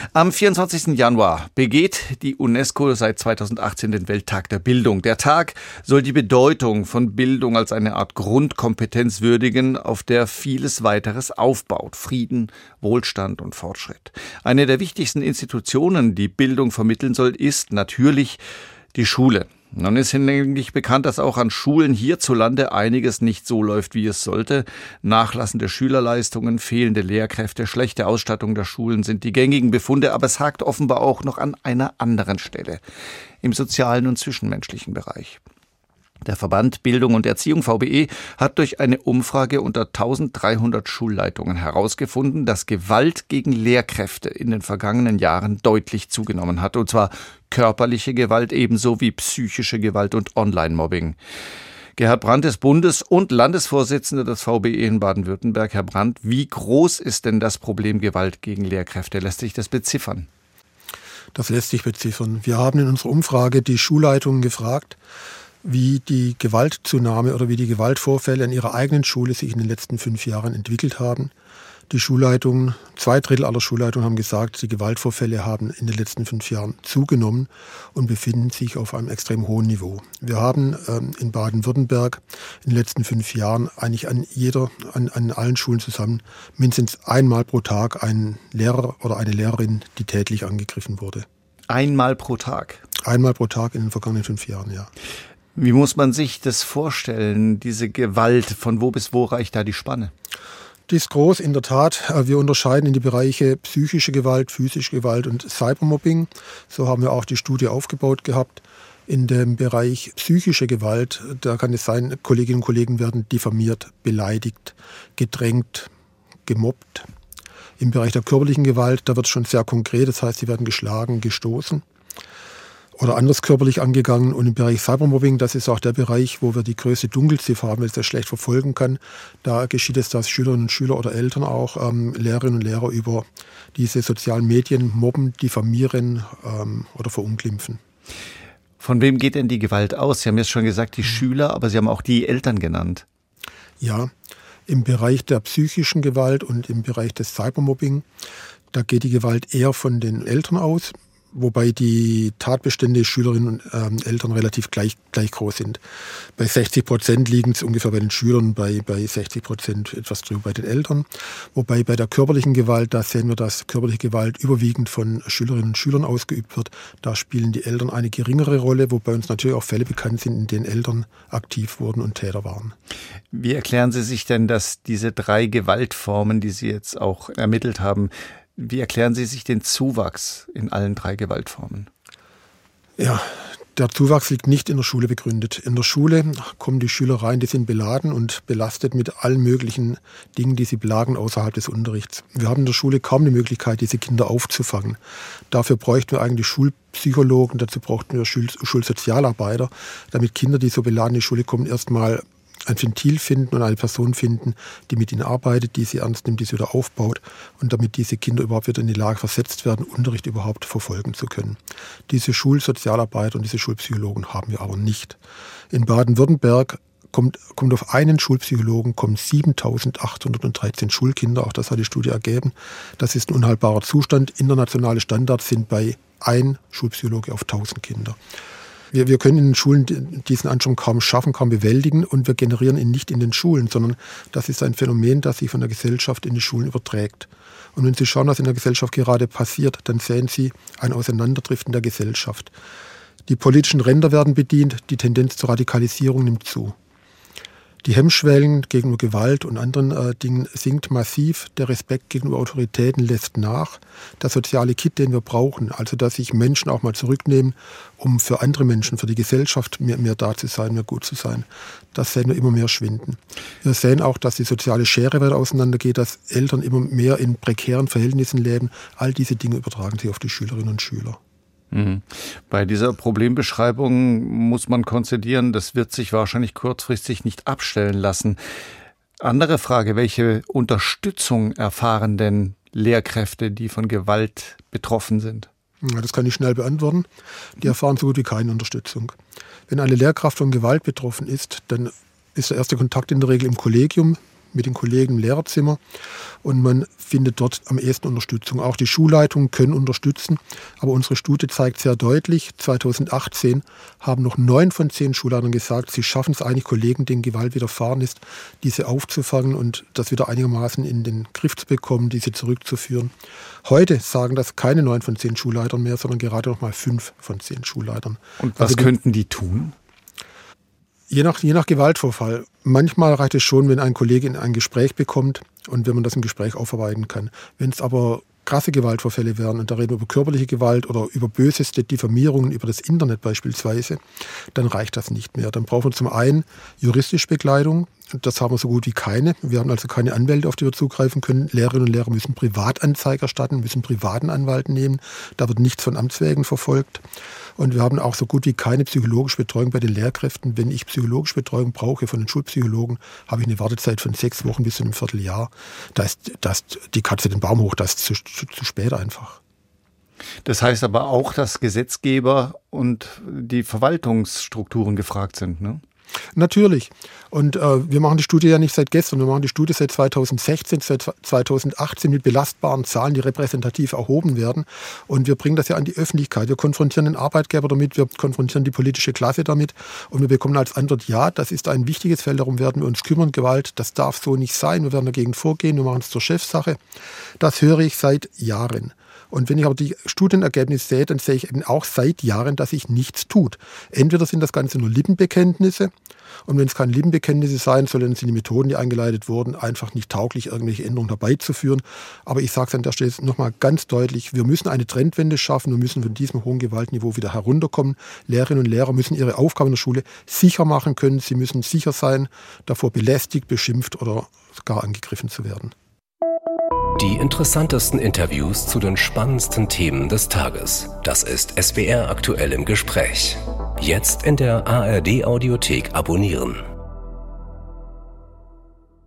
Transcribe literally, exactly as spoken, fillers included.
Am vierundzwanzigsten Januar begeht die UNESCO seit zweitausendachtzehn den Welttag der Bildung. Der Tag soll die Bedeutung von Bildung als eine Art Grundkompetenz würdigen, auf der vieles weiteres aufbaut. Frieden, Wohlstand und Fortschritt. Eine der wichtigsten Institutionen, die Bildung vermitteln soll, ist natürlich die Schule. Nun ist hinlänglich bekannt, dass auch an Schulen hierzulande einiges nicht so läuft, wie es sollte. Nachlassende Schülerleistungen, fehlende Lehrkräfte, schlechte Ausstattung der Schulen sind die gängigen Befunde, aber es hakt offenbar auch noch an einer anderen Stelle, im sozialen und zwischenmenschlichen Bereich. Der Verband Bildung und Erziehung V B E hat durch eine Umfrage unter eintausenddreihundert Schulleitungen herausgefunden, dass Gewalt gegen Lehrkräfte in den vergangenen Jahren deutlich zugenommen hat. Und zwar körperliche Gewalt ebenso wie psychische Gewalt und Online-Mobbing. Gerhard Brandt ist Bundes- und Landesvorsitzender des V B E in Baden-Württemberg. Herr Brandt, wie groß ist denn das Problem Gewalt gegen Lehrkräfte? Lässt sich das beziffern? Das lässt sich beziffern. Wir haben in unserer Umfrage die Schulleitungen gefragt, wie die Gewaltzunahme oder wie die Gewaltvorfälle an ihrer eigenen Schule sich in den letzten fünf Jahren entwickelt haben. Die Schulleitungen, zwei Drittel aller Schulleitungen haben gesagt, die Gewaltvorfälle haben in den letzten fünf Jahren zugenommen und befinden sich auf einem extrem hohen Niveau. Wir haben ähm, in Baden-Württemberg in den letzten fünf Jahren eigentlich an jeder, an, an allen Schulen zusammen mindestens einmal pro Tag einen Lehrer oder eine Lehrerin, die tätlich angegriffen wurde. Einmal pro Tag? Einmal pro Tag in den vergangenen fünf Jahren, ja. Wie muss man sich das vorstellen, diese Gewalt? Von wo bis wo reicht da die Spanne? Die ist groß, in der Tat. Wir unterscheiden in die Bereiche psychische Gewalt, physische Gewalt und Cybermobbing. So haben wir auch die Studie aufgebaut gehabt. In dem Bereich psychische Gewalt, da kann es sein, Kolleginnen und Kollegen werden diffamiert, beleidigt, gedrängt, gemobbt. Im Bereich der körperlichen Gewalt, da wird es schon sehr konkret, das heißt, sie werden geschlagen, gestoßen oder anders körperlich angegangen. Und im Bereich Cybermobbing, das ist auch der Bereich, wo wir die größte Dunkelziffer haben, weil es das schlecht verfolgen kann. Da geschieht es, dass Schülerinnen und Schüler oder Eltern auch ähm, Lehrerinnen und Lehrer über diese sozialen Medien mobben, diffamieren ähm, oder verunglimpfen. Von wem geht denn die Gewalt aus? Sie haben jetzt schon gesagt, die Schüler, aber Sie haben auch die Eltern genannt. Ja, im Bereich der psychischen Gewalt und im Bereich des Cybermobbing, da geht die Gewalt eher von den Eltern aus, wobei die Tatbestände Schülerinnen und ähm, Eltern relativ gleich, gleich groß sind. Bei sechzig Prozent liegen es ungefähr bei den Schülern, bei, bei sechzig Prozent etwas drüber bei den Eltern. Wobei bei der körperlichen Gewalt, da sehen wir, dass körperliche Gewalt überwiegend von Schülerinnen und Schülern ausgeübt wird. Da spielen die Eltern eine geringere Rolle, wobei uns natürlich auch Fälle bekannt sind, in denen Eltern aktiv wurden und Täter waren. Wie erklären Sie sich denn, dass diese drei Gewaltformen, die Sie jetzt auch ermittelt haben, wie erklären Sie sich den Zuwachs in allen drei Gewaltformen? Ja, der Zuwachs liegt nicht in der Schule begründet. In der Schule kommen die Schüler rein, die sind beladen und belastet mit allen möglichen Dingen, die sie plagen außerhalb des Unterrichts. Wir haben in der Schule kaum die Möglichkeit, diese Kinder aufzufangen. Dafür bräuchten wir eigentlich Schulpsychologen, dazu brauchten wir Schul- Schulsozialarbeiter, damit Kinder, die so beladen in die Schule kommen, erstmal ein Ventil finden und eine Person finden, die mit ihnen arbeitet, die sie ernst nimmt, die sie wieder aufbaut und damit diese Kinder überhaupt wieder in die Lage versetzt werden, Unterricht überhaupt verfolgen zu können. Diese Schulsozialarbeiter und diese Schulpsychologen haben wir aber nicht. In Baden-Württemberg kommt, kommt auf einen Schulpsychologen kommen siebentausendachthundertdreizehn Schulkinder, auch das hat die Studie ergeben. Das ist ein unhaltbarer Zustand. Internationale Standards sind bei ein Schulpsychologe auf tausend Kinder. Wir, wir können in den Schulen diesen Ansturm kaum schaffen, kaum bewältigen und wir generieren ihn nicht in den Schulen, sondern das ist ein Phänomen, das sich von der Gesellschaft in die Schulen überträgt. Und wenn Sie schauen, was in der Gesellschaft gerade passiert, dann sehen Sie ein Auseinanderdriften der Gesellschaft. Die politischen Ränder werden bedient, die Tendenz zur Radikalisierung nimmt zu. Die Hemmschwellen gegenüber Gewalt und anderen äh, Dingen sinkt massiv. Der Respekt gegenüber Autoritäten lässt nach. Der soziale Kit, den wir brauchen, also dass sich Menschen auch mal zurücknehmen, um für andere Menschen, für die Gesellschaft mehr, mehr da zu sein, mehr gut zu sein, das sehen wir immer mehr schwinden. Wir sehen auch, dass die soziale Schere weiter auseinandergeht, dass Eltern immer mehr in prekären Verhältnissen leben. All diese Dinge übertragen sich auf die Schülerinnen und Schüler. Bei dieser Problembeschreibung muss man konzidieren, das wird sich wahrscheinlich kurzfristig nicht abstellen lassen. Andere Frage, welche Unterstützung erfahren denn Lehrkräfte, die von Gewalt betroffen sind? Ja, das kann ich schnell beantworten. Die erfahren so gut wie keine Unterstützung. Wenn eine Lehrkraft von Gewalt betroffen ist, dann ist der erste Kontakt in der Regel im Kollegium mit den Kollegen im Lehrerzimmer und man findet dort am ehesten Unterstützung. Auch die Schulleitungen können unterstützen, aber unsere Studie zeigt sehr deutlich, zweitausendachtzehn haben noch neun von zehn Schulleitern gesagt, sie schaffen es eigentlich, Kollegen, denen Gewalt widerfahren ist, diese aufzufangen und das wieder einigermaßen in den Griff zu bekommen, diese zurückzuführen. Heute sagen das keine neun von zehn Schulleitern mehr, sondern gerade noch mal fünf von zehn Schulleitern. Und was also, könnten die tun? Je nach, je nach Gewaltvorfall. Manchmal reicht es schon, wenn ein Kollege in ein Gespräch bekommt und wenn man das im Gespräch aufarbeiten kann. Wenn es aber krasse Gewaltvorfälle wären, und da reden wir über körperliche Gewalt oder über böseste Diffamierungen über das Internet beispielsweise, dann reicht das nicht mehr. Dann brauchen wir zum einen juristische Begleitung. Das haben wir so gut wie keine. Wir haben also keine Anwälte, auf die wir zugreifen können. Lehrerinnen und Lehrer müssen Privatanzeige erstatten, müssen privaten Anwalt nehmen. Da wird nichts von Amtswegen verfolgt. Und wir haben auch so gut wie keine psychologische Betreuung bei den Lehrkräften. Wenn ich psychologische Betreuung brauche von den Schulpsychologen, habe ich eine Wartezeit von sechs Wochen bis zu einem Vierteljahr. Da ist, da ist die Katze den Baum hoch, das ist zu, zu, zu spät einfach. Das heißt aber auch, dass Gesetzgeber und die Verwaltungsstrukturen gefragt sind, ne? Natürlich. Und äh, wir machen die Studie ja nicht seit gestern, wir machen die Studie seit zweitausendsechzehn, seit zweitausendachtzehn mit belastbaren Zahlen, die repräsentativ erhoben werden. Und wir bringen das ja an die Öffentlichkeit. Wir konfrontieren den Arbeitgeber damit, wir konfrontieren die politische Klasse damit und wir bekommen als Antwort, ja, das ist ein wichtiges Feld, darum werden wir uns kümmern. Gewalt, das darf so nicht sein, wir werden dagegen vorgehen, wir machen es zur Chefsache. Das höre ich seit Jahren. Und wenn ich aber die Studienergebnisse sehe, dann sehe ich eben auch seit Jahren, dass sich nichts tut. Entweder sind das Ganze nur Lippenbekenntnisse und wenn es keine Lippenbekenntnisse sein sollen, dann sind die Methoden, die eingeleitet wurden, einfach nicht tauglich, irgendwelche Änderungen herbeizuführen. Aber ich sage es an der Stelle nochmal ganz deutlich, wir müssen eine Trendwende schaffen, wir müssen von diesem hohen Gewaltniveau wieder herunterkommen. Lehrerinnen und Lehrer müssen ihre Aufgaben in der Schule sicher machen können, sie müssen sicher sein, davor belästigt, beschimpft oder gar angegriffen zu werden. Die interessantesten Interviews zu den spannendsten Themen des Tages. Das ist S W R aktuell im Gespräch. Jetzt in der A R D Audiothek abonnieren.